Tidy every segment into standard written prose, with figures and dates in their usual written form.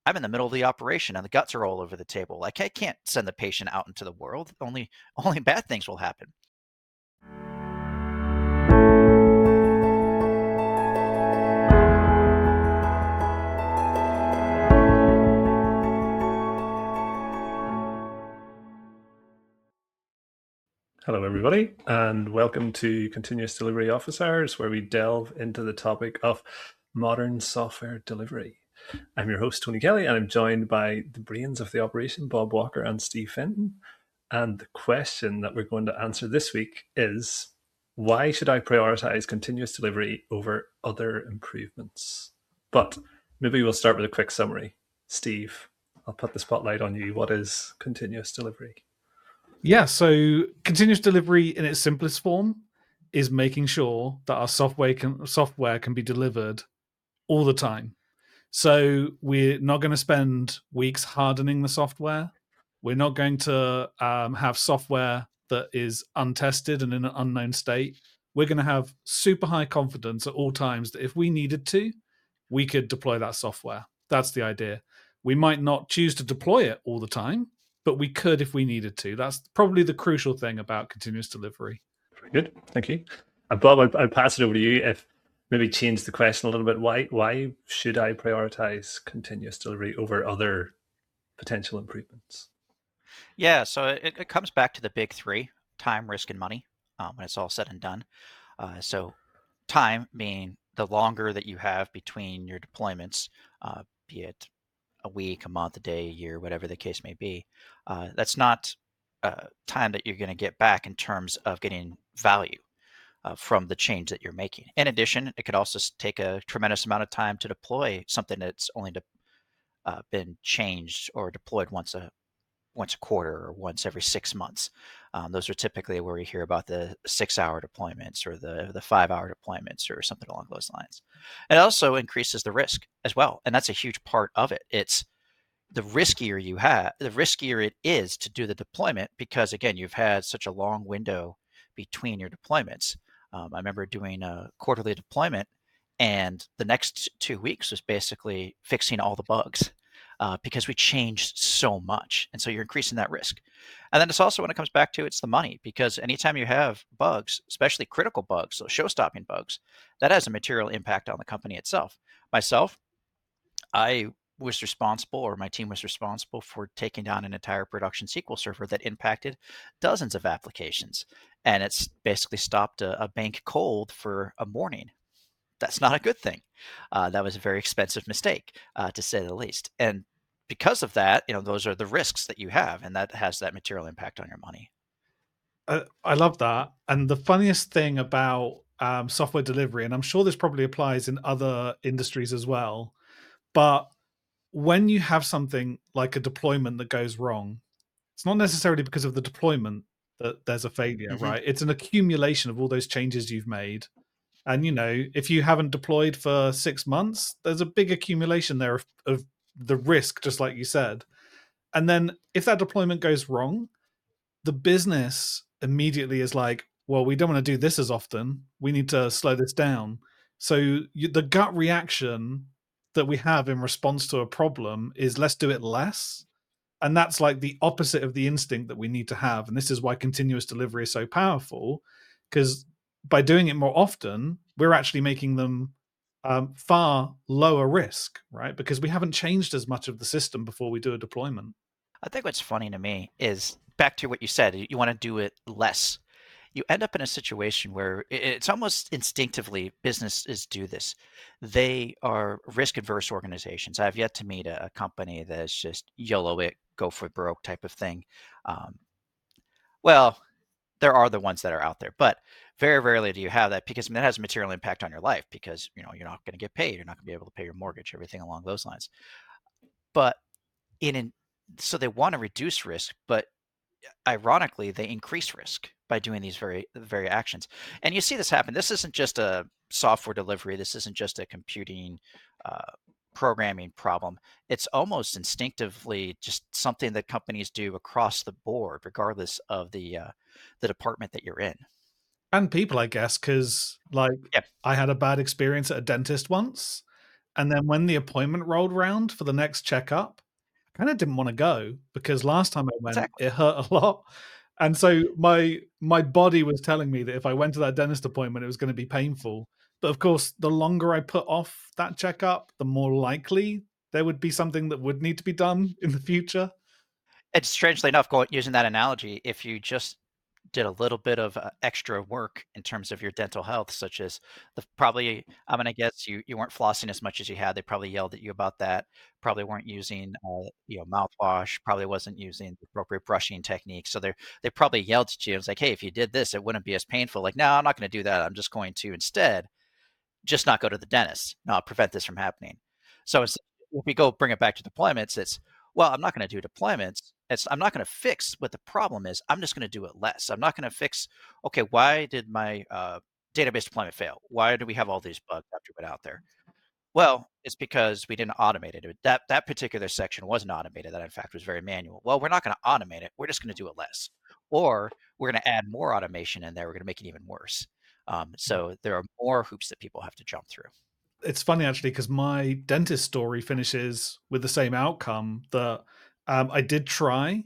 I'm in the middle of the operation and the guts are all over the table. Like I can't send the patient out into the world. Only bad things will happen. Hello, everybody, and welcome to Continuous Delivery Office Hours, where we delve into the topic of modern software delivery. I'm your host, Tony Kelly, and I'm joined by the brains of the operation, Bob Walker and Steve Fenton. And the question that we're going to answer this week is, why should I prioritize continuous delivery over other improvements? But maybe we'll start with a quick summary. Steve, I'll put the spotlight on you. What is continuous delivery? Yeah, so continuous delivery in its simplest form is making sure that our software can be delivered all the time. So we're not going to spend weeks hardening the software. We're not going to have software that is untested and in an unknown state. We're going to have super high confidence at all times that if we needed to, we could deploy that software. That's the idea. We might not choose to deploy it all the time, but we could if we needed to. That's probably the crucial thing about continuous delivery. Very good, thank you. Bob, I'll pass it over to you. If maybe change the question a little bit, why should I prioritize continuous delivery over other potential improvements? Yeah, so it comes back to the big three: time, risk, and money. When it's all said and done. So time being the longer that you have between your deployments, be it a week, a month, a day, a year, whatever the case may be. That's not time that you're going to get back in terms of getting value from the change that you're making. In addition, it could also take a tremendous amount of time to deploy something that's only been changed or deployed once a quarter or once every 6 months. Those are typically where we hear about the 6-hour deployments or the 5-hour deployments or something along those lines. It also increases the risk as well, and that's a huge part of it. It's the riskier you have, the riskier it is to do the deployment because again, you've had such a long window between your deployments. I remember doing a quarterly deployment, and the next 2 weeks was basically fixing all the bugs because we changed so much, and so you're increasing that risk. And then it's also when it comes back to it's the money because anytime you have bugs, especially critical bugs, so show-stopping bugs, that has a material impact on the company itself. Myself, I was responsible, or my team was responsible for taking down an entire production SQL server that impacted dozens of applications. And it's basically stopped a bank cold for a morning. That's not a good thing. That was a very expensive mistake, to say the least. And because of that, those are the risks that you have, and that has that material impact on your money. I love that. And the funniest thing about software delivery, and I'm sure this probably applies in other industries as well, but when you have something like a deployment that goes wrong, it's not necessarily because of the deployment that there's a failure, Hmm. right? It's an accumulation of all those changes you've made. And if you haven't deployed for 6 months, there's a big accumulation there of the risk, just like you said. And then if that deployment goes wrong, the business immediately is like, well, we don't want to do this as often. We need to slow this down. So the gut reaction that we have in response to a problem is let's do it less. And that's like the opposite of the instinct that we need to have. And this is why continuous delivery is so powerful, because by doing it more often, we're actually making them far lower risk, right? Because we haven't changed as much of the system before we do a deployment. I think what's funny to me is back to what you said, you want to do it less. You end up in a situation where it's almost instinctively businesses do this. They are risk adverse organizations. I've yet to meet a company that's just YOLO it, go for broke type of thing. Um, well, there are the ones that are out there, but very rarely do you have that because that has a material impact on your life because you're not going to get paid, you're not going to be able to pay your mortgage, everything along those lines. But in an, so they want to reduce risk, but ironically, they increase risk by doing these very actions. And you see this happen. This isn't just a software delivery. This isn't just a computing uh, programming problem. It's almost instinctively just something that companies do across the board, regardless of the department that you're in. And people, I guess, because like Yeah. I had a bad experience at a dentist once, And then when the appointment rolled round for the next checkup, I kind of didn't want to go because last time I went, Exactly. it hurt a lot. And so my body was telling me that if I went to that dentist appointment, it was going to be painful. But of course, the longer I put off that checkup, the more likely there would be something that would need to be done in the future. And strangely enough, using that analogy, if you just did a little bit of extra work in terms of your dental health, such as probably, I'm gonna guess you weren't flossing as much as you had. They probably yelled at you about that. Probably weren't using mouthwash. Probably wasn't using the appropriate brushing techniques. So they probably yelled at you. It was like, hey, if you did this, it wouldn't be as painful. Like, no, I'm not going to do that. I'm just going to instead just not go to the dentist. No, I'll prevent this from happening. So if we go bring it back to deployments, it's, well, I'm not going to do deployments. I'm not going to fix what the problem is. I'm just going to do it less. I'm not going to fix, okay, why did my database deployment fail? Why do we have all these bugs after we went out there? Well, it's because we didn't automate it. That particular section wasn't automated. That in fact was very manual. Well, we're not going to automate it. We're just going to do it less, or we're going to add more automation in there. We're going to make it even worse. So there are more hoops that people have to jump through. It's funny actually because my dentist story finishes with the same outcome that I did try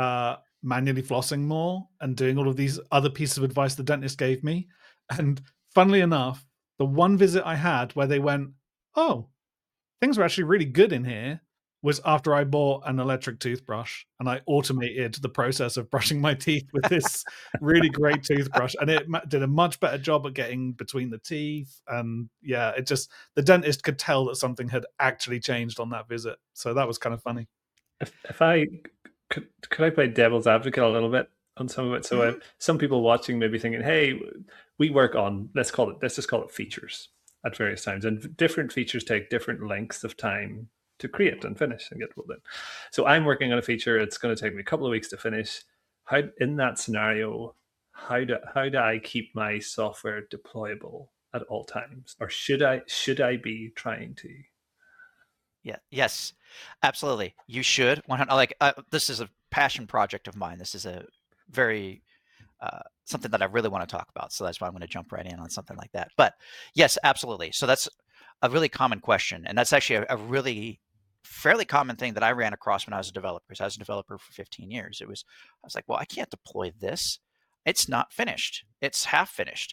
manually flossing more and doing all of these other pieces of advice the dentist gave me. And funnily enough, the one visit I had where they went, oh, things are actually really good in here, was after I bought an electric toothbrush and I automated the process of brushing my teeth with this really great toothbrush, and it did a much better job at getting between the teeth. And yeah, the dentist could tell that something had actually changed on that visit, so that was kind of funny. If I could I play devil's advocate a little bit on some of it? So some people watching may be thinking, hey, we work on, let's just call it features at various times, and different features take different lengths of time to create and finish and get rolled in. So I'm working on a feature. It's going to take me a couple of weeks to finish. How, in that scenario, how do I keep my software deployable at all times, or should I be trying to? Yeah. Yes. Absolutely. You should. This is a passion project of mine. This is a very something that I really want to talk about. So that's why I'm going to jump right in on something like that. But yes, absolutely. So that's a really common question, and that's actually a really fairly common thing that I ran across when I was a developer. Because I was a developer for 15 years. I was like, well, I can't deploy this. It's not finished. It's half finished.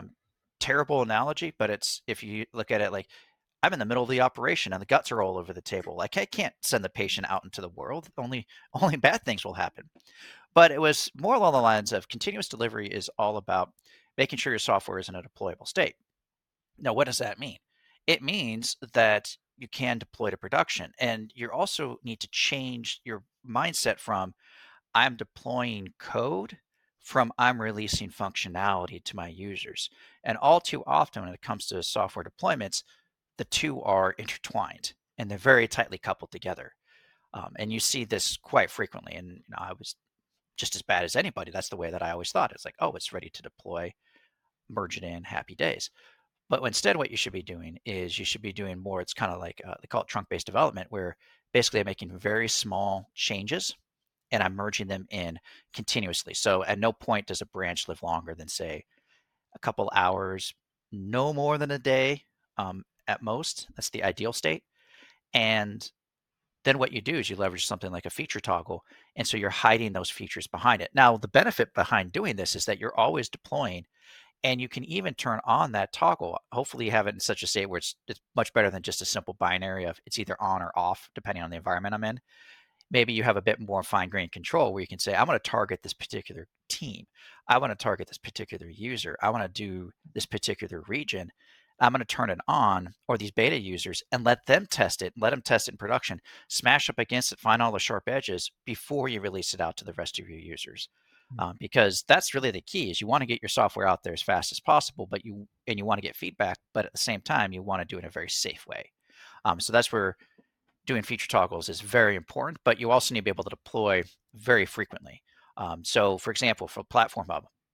Terrible analogy, but it's, if you look at it like, I'm in the middle of the operation and the guts are all over the table. Like, I can't send the patient out into the world. Only bad things will happen. But it was more along the lines of continuous delivery is all about making sure your software is in a deployable state. Now, what does that mean? It means that you can deploy to production, and you also need to change your mindset from I'm deploying code from I'm releasing functionality to my users. And all too often when it comes to software deployments, the two are intertwined and they're very tightly coupled together. And you see this quite frequently. And I was just as bad as anybody. That's the way that I always thought. It's like, oh, it's ready to deploy, merge it in, happy days. But instead, what you should be doing is you should be doing more. It's kind of like they call it trunk-based development, where basically I'm making very small changes and I'm merging them in continuously. So at no point does a branch live longer than, say, a couple hours, no more than a day at most. That's the ideal state. And then what you do is you leverage something like a feature toggle. And so you're hiding those features behind it. Now, the benefit behind doing this is that you're always deploying, and you can even turn on that toggle. Hopefully you have it in such a state where it's much better than just a simple binary of it's either on or off, depending on the environment I'm in. Maybe you have a bit more fine-grained control where you can say, I want to target this particular team. I want to target this particular user. I want to do this particular region. I'm going to turn it on, or these beta users, and let them test it, let them test it in production, smash up against it, find all the sharp edges before you release it out to the rest of your users. Because that's really the key, is you want to get your software out there as fast as possible, but you want to get feedback, but at the same time, you want to do it in a very safe way. So that's where doing feature toggles is very important, but you also need to be able to deploy very frequently. So for example, for Platform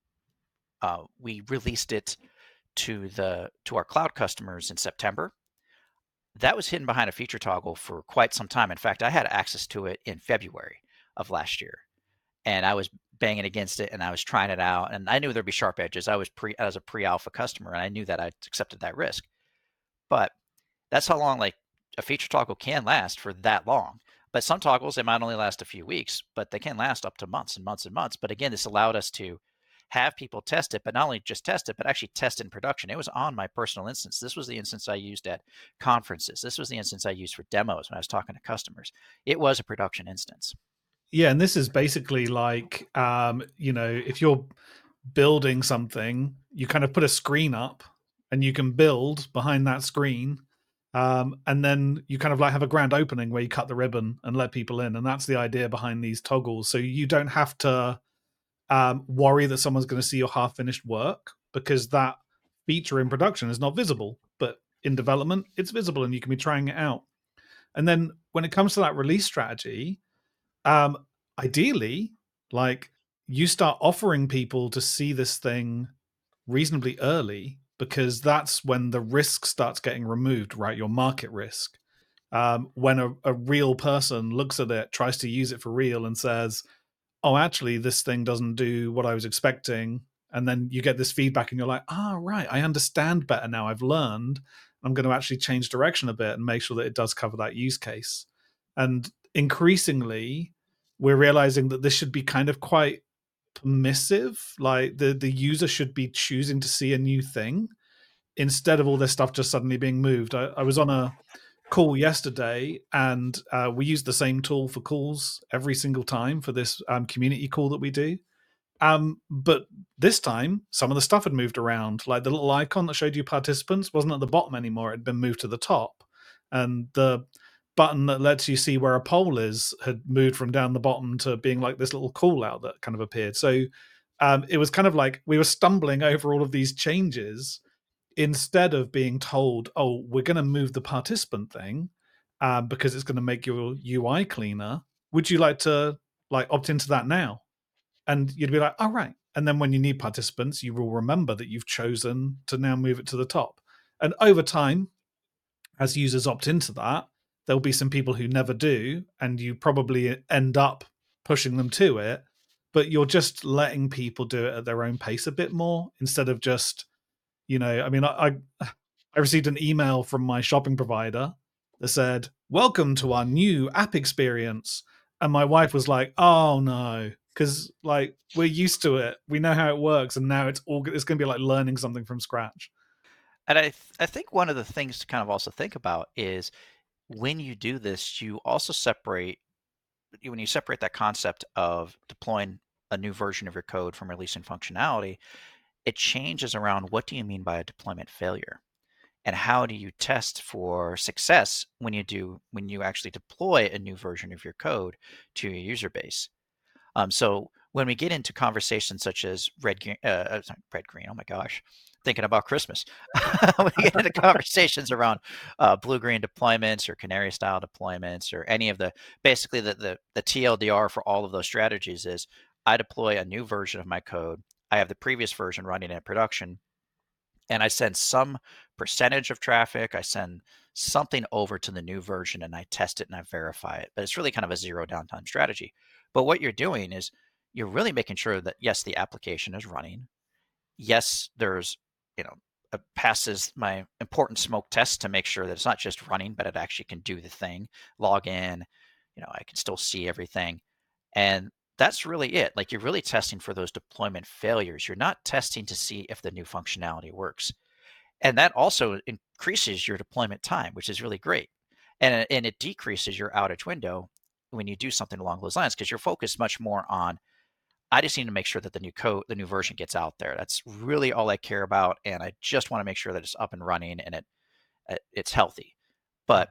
Hub, we released it to our cloud customers in September. That was hidden behind a feature toggle for quite some time. In fact, I had access to it in February of last year, and I was banging against it and I was trying it out, and I knew there'd be sharp edges. I was a pre-alpha customer, and I knew that I accepted that risk. But That's how long like a feature toggle can last for that long. But some toggles, they might only last a few weeks, but they can last up to months and months and months. But again, this allowed us to have people test it, but not only just test it, but actually test it in production. It was on my personal instance. This was the instance I used at conferences. This was the instance I used for demos when I was talking to customers. It was a production instance. Yeah, and this is basically like, if you're building something, you kind of put a screen up and you can build behind that screen. And then you kind of like have a grand opening where you cut the ribbon and let people in. And that's the idea behind these toggles. So you don't have to worry that someone's going to see your half finished work, because that feature in production is not visible. But in development, it's visible and you can be trying it out. And then when it comes to that release strategy, ideally, like, you start offering people to see this thing reasonably early, because that's when the risk starts getting removed, right? Your market risk. When a real person looks at it, tries to use it for real, and says, oh, actually, this thing doesn't do what I was expecting. And then you get this feedback and you're like, right, I understand better now. I've learned. I'm going to actually change direction a bit and make sure that it does cover that use case. And increasingly, we're realizing that this should be kind of quite permissive. Like the user should be choosing to see a new thing instead of all this stuff just suddenly being moved. I was on a call yesterday, and we use the same tool for calls every single time for this community call that we do. But this time, some of the stuff had moved around. Like the little icon that showed you participants wasn't at the bottom anymore. It had been moved to the top. And the button that lets you see where a poll is had moved from down the bottom to being like this little call out that kind of appeared. So it was kind of like we were stumbling over all of these changes instead of being told, oh, we're going to move the participant thing because it's going to make your UI cleaner. Would you like to opt into that now? And you'd be like, all right. And then when you need participants, you will remember that you've chosen to now move it to the top. And over time, as users opt into that, there'll be some people who never do, and you probably end up pushing them to it, but you're just letting people do it at their own pace a bit more, instead of just, I mean, I received an email from my shopping provider that said, welcome to our new app experience. And my wife was like, oh no, because like we're used to it. We know how it works. And now it's going to be like learning something from scratch. And I think one of the things to kind of also think about is when you do this, you also when you separate that concept of deploying a new version of your code from releasing functionality, it changes around what do you mean by a deployment failure? And how do you test for success when you actually deploy a new version of your code to your user base? So when we get into conversations such as red green, oh my gosh, thinking about Christmas. When we get into conversations around blue green deployments or canary style deployments or any of basically the TLDR for all of those strategies is I deploy a new version of my code. I have the previous version running in production, and I send some percentage of traffic. I send something over to the new version and I test it and I verify it. But it's really kind of a zero downtime strategy. But what you're doing is you're really making sure that, yes, the application is running. Yes, there's, it passes my important smoke test to make sure that it's not just running, but it actually can do the thing, log in, I can still see everything. And that's really it. Like, you're really testing for those deployment failures. You're not testing to see if the new functionality works. And that also increases your deployment time, which is really great. And it decreases your outage window when you do something along those lines, because you're focused much more on, I just need to make sure that the new version gets out there. That's really all I care about. And I just want to make sure that it's up and running and it's healthy. But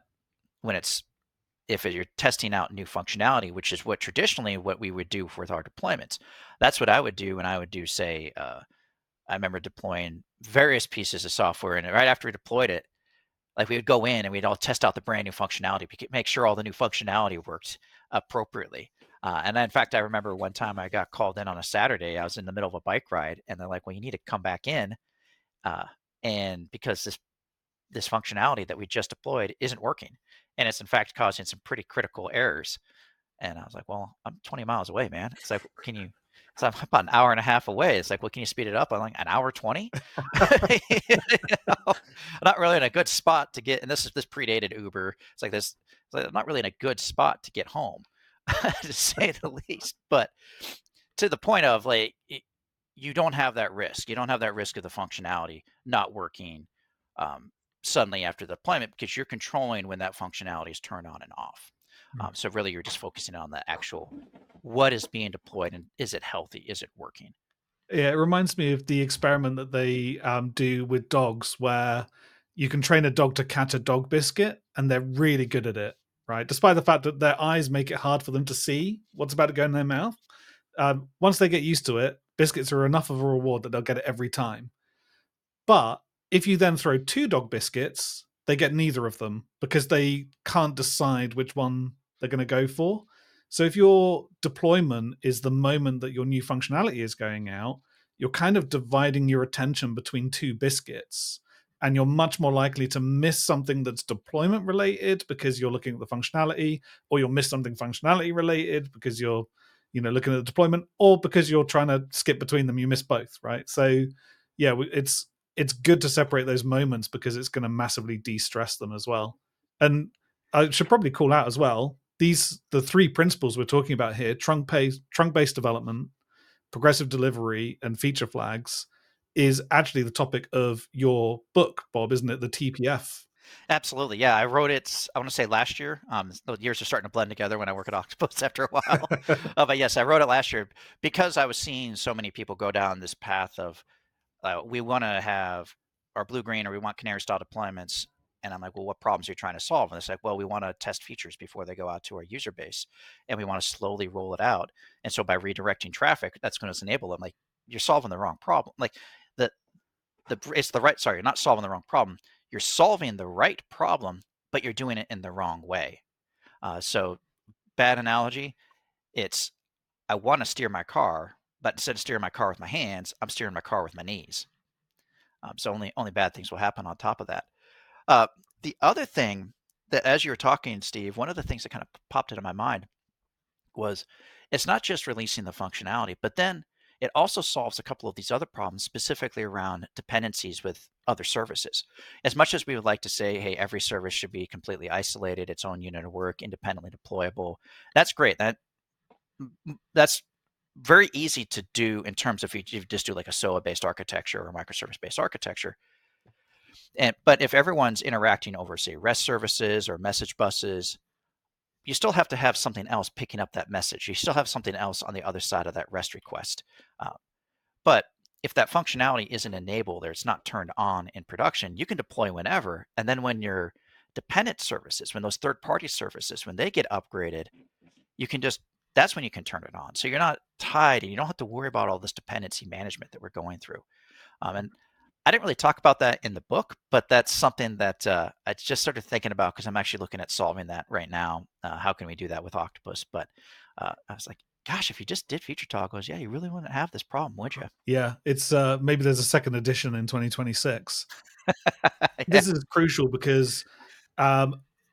if you're testing out new functionality, which is what we would do with our deployments, that's what I would do. And I would do, say, I remember deploying various pieces of software, and right after we deployed it, like, we would go in and we'd all test out the brand new functionality, make sure all the new functionality worked appropriately. And in fact, I remember one time I got called in on a Saturday. I was in the middle of a bike ride, and they're like, "Well, you need to come back in, and because this functionality that we just deployed isn't working, and it's in fact causing some pretty critical errors." And I was like, "Well, I'm 20 miles away, man." It's like, So I'm about an hour and a half away. It's like, well, can you speed it up? I'm like, an hour 20? I'm not really in a good spot to get, and this predated Uber. It's like this, it's like I'm not really in a good spot to get home, to say the least. But to the point of like, you don't have that risk. You don't have that risk of the functionality not working suddenly after the deployment, because you're controlling when that functionality is turned on and off. So really, you're just focusing on the actual what is being deployed and is it healthy? Is it working? Yeah, it reminds me of the experiment that they do with dogs, where you can train a dog to catch a dog biscuit, and they're really good at it, right? Despite the fact that their eyes make it hard for them to see what's about to go in their mouth. Once they get used to it, biscuits are enough of a reward that they'll get it every time. But if you then throw 2 dog biscuits, they get neither of them because they can't decide which one they're going to go for. So if your deployment is the moment that your new functionality is going out, you're kind of dividing your attention between 2 biscuits, and you're much more likely to miss something that's deployment related because you're looking at the functionality, or you'll miss something functionality related because you're looking at the deployment, or because you're trying to skip between them, you miss both, right? So yeah, it's good to separate those moments because it's going to massively de-stress them as well. And I should probably call out as well, the 3 principles we're talking about here: trunk-based development, progressive delivery, and feature flags, is actually the topic of your book, Bob, isn't it? The TPF. Absolutely. Yeah. I wrote it, I want to say last year. The years are starting to blend together when I work at Octopus after a while. But yes, I wrote it last year because I was seeing so many people go down this path of we want to have our blue-green, or we want canary style deployments. And I'm like, well, what problems are you trying to solve? And it's like, well, we want to test features before they go out to our user base, and we want to slowly roll it out. And so by redirecting traffic, that's going to enable them. Like, you're solving the wrong problem. Like it's the right, sorry, you're not solving the wrong problem. You're solving the right problem, but you're doing it in the wrong way. So bad analogy. It's, I want to steer my car, but instead of steering my car with my hands, I'm steering my car with my knees. So only bad things will happen on top of that. The other thing that, as you were talking, Steve, one of the things that kind of popped into my mind was, it's not just releasing the functionality, but then it also solves a couple of these other problems, specifically around dependencies with other services. As much as we would like to say, hey, every service should be completely isolated, its own unit of work, independently deployable, that's great. That's very easy to do in terms of if you just do like a SOA-based architecture or microservice-based architecture. But if everyone's interacting over, say, REST services or message buses, you still have to have something else picking up that message. You still have something else on the other side of that REST request. But if that functionality isn't enabled or it's not turned on in production, you can deploy whenever. And then when your dependent services, when those third-party services, when they get upgraded, you can just, that's when you can turn it on. So you're not tied, and you don't have to worry about all this dependency management that we're going through. And I didn't really talk about that in the book, but that's something that I just started thinking about because I'm actually looking at solving that right now. How can we do that with Octopus? But I was like, gosh, if you just did feature toggles, yeah, you really wouldn't have this problem, would you? Yeah, it's maybe there's a second edition in 2026. Yeah. This is crucial because I've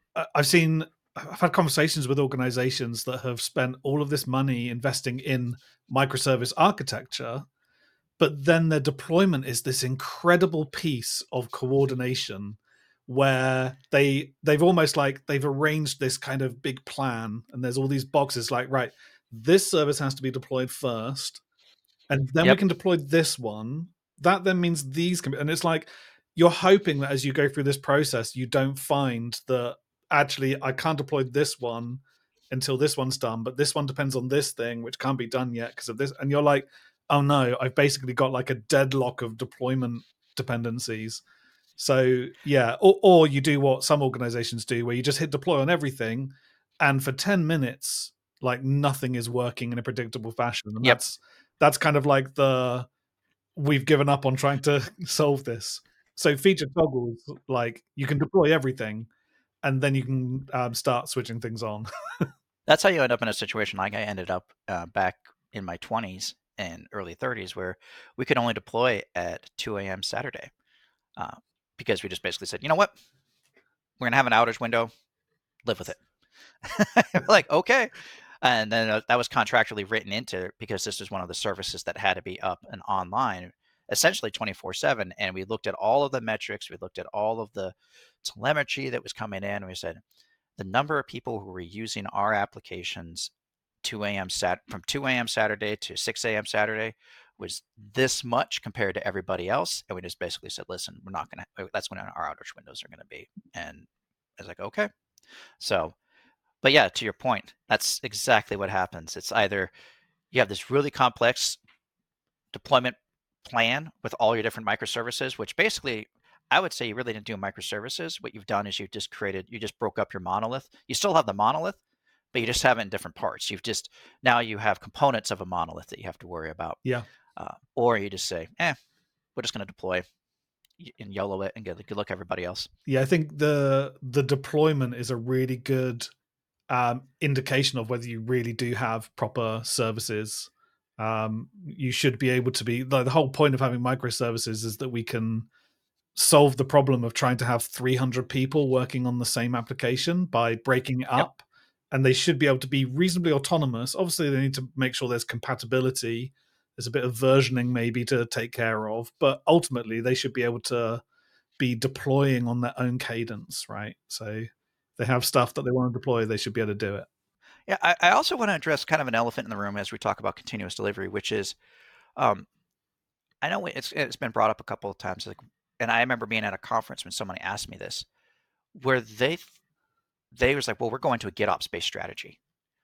had conversations with organizations that have spent all of this money investing in microservice architecture, but then their deployment is this incredible piece of coordination where they've almost like they've arranged this kind of big plan, and there's all these boxes like, right, this service has to be deployed first, and then we can deploy this one. That then means these can be, and it's like you're hoping that as you go through this process, you don't find that actually I can't deploy this one until this one's done, but this one depends on this thing, which can't be done yet because of this. And you're like, oh no, I've basically got like a deadlock of deployment dependencies. So yeah, or you do what some organizations do, where you just hit deploy on everything, and for 10 minutes, like nothing is working in a predictable fashion. And that's kind of like we've given up on trying to solve this. So feature toggles, like you can deploy everything, and then you can start switching things on. That's how you end up in a situation like I ended up back in my 20s and early 30s, where we could only deploy at 2 a.m. Saturday because we just basically said, you know what, we're going to have an outage window, live with it. Like, okay. And then that was contractually written into it because this was one of the services that had to be up and online essentially 24/7. And we looked at all of the metrics, we looked at all of the telemetry that was coming in, and we said the number of people who were using our applications 2 a.m. from 2 a.m. Saturday to 6 a.m. Saturday was this much compared to everybody else. And we just basically said, listen, we're not going to, that's when our outage windows are going to be. And I was like, okay. So, but yeah, to your point, that's exactly what happens. It's either you have this really complex deployment plan with all your different microservices, which basically I would say you really didn't do microservices. What you've done is you just broke up your monolith. You still have the monolith, but you just have it in different parts. Now you have components of a monolith that you have to worry about. Yeah. Or you just say, we're just going to deploy and YOLO it and good luck everybody else. Yeah, I think the deployment is a really good indication of whether you really do have proper services. You should be able to be, like, the whole point of having microservices is that we can solve the problem of trying to have 300 people working on the same application by breaking it up. Yep. And they should be able to be reasonably autonomous. Obviously, they need to make sure there's compatibility. There's a bit of versioning maybe to take care of, but ultimately they should be able to be deploying on their own cadence, right? So if they have stuff that they want to deploy, they should be able to do it. Yeah, I also want to address kind of an elephant in the room as we talk about continuous delivery, which is, I know it's been brought up a couple of times, and I remember being at a conference when somebody asked me this, where they was like, well, we're going to a GitOps-based strategy,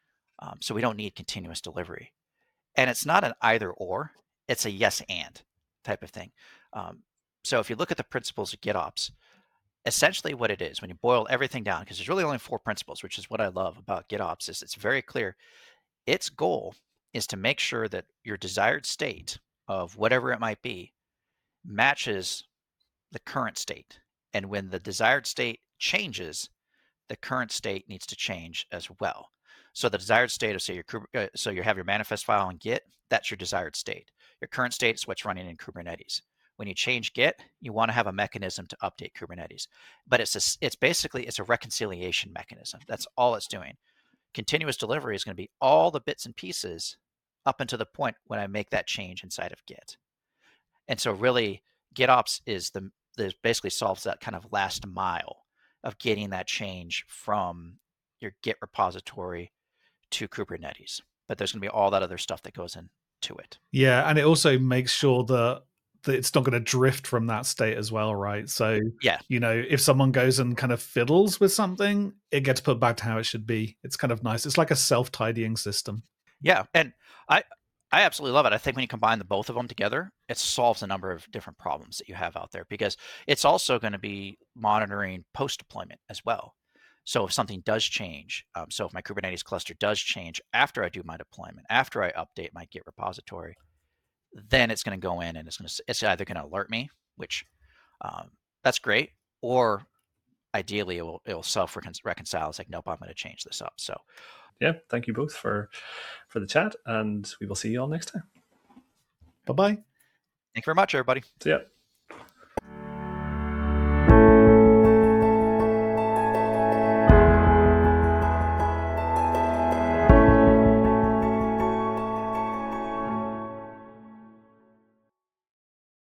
so we don't need continuous delivery. And it's not an either or, it's a yes and type of thing. So if you look at the principles of GitOps, essentially what it is, when you boil everything down, because there's really only 4 principles, which is what I love about GitOps, is it's very clear. Its goal is to make sure that your desired state of whatever it might be matches the current state. And when the desired state changes, the current state needs to change as well. So the desired state of, say, so you have your manifest file in Git, that's your desired state. Your current state is what's running in Kubernetes. When you change Git, you want to have a mechanism to update Kubernetes. But it's basically a reconciliation mechanism. That's all it's doing. Continuous delivery is going to be all the bits and pieces up until the point when I make that change inside of Git. And so really, GitOps is basically solves that kind of last mile of getting that change from your Git repository to Kubernetes. But there's going to be all that other stuff that goes into it. Yeah, and it also makes sure that it's not going to drift from that state as well, right? So, yeah, if someone goes and kind of fiddles with something, it gets put back to how it should be. It's kind of nice. It's like a self-tidying system. Yeah, and I absolutely love it. I think when you combine the both of them together, it solves a number of different problems that you have out there, because it's also going to be monitoring post-deployment as well. So if something does change, so if my Kubernetes cluster does change after I do my deployment, after I update my Git repository, then it's going to go in and it's either going to alert me, which that's great, or ideally it will self-reconcile. It's like, nope, I'm going to change this up. So yeah, thank you both for the chat, and we will see you all next time. Bye-bye. Thank you very much, everybody. See ya.